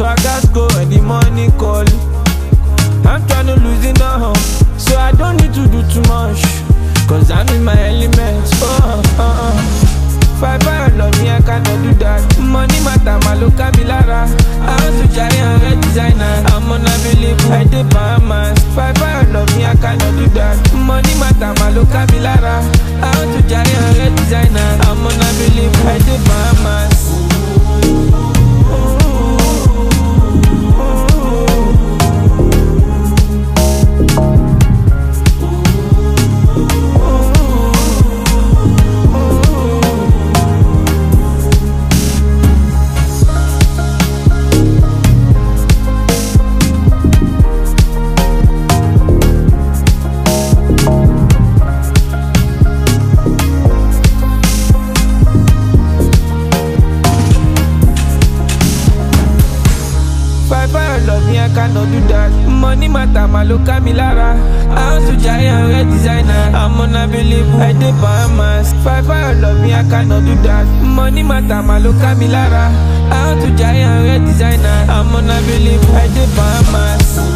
so I gotta go when the money call. I'm tryna lose it now, so I don't need to do too much, cause I'm in my element. Five love me, I cannot do that. Money matter, my look at me lara. I want to try and red designer. I'm unavailable, I did Bahamas. Five love me, I cannot do that. Money matter, my look at me lara. I want to try and red designer. I'm unavailable, I did Bahamas. Love me, I cannot do that. Money matter, my look at me lara. I want to try and red designer. I'm unavailable, I did Bahamas. Five love me, I cannot do that. Money matter, my look at me lara. I want to try and red designer. I'm unavailable, I did Bahamas.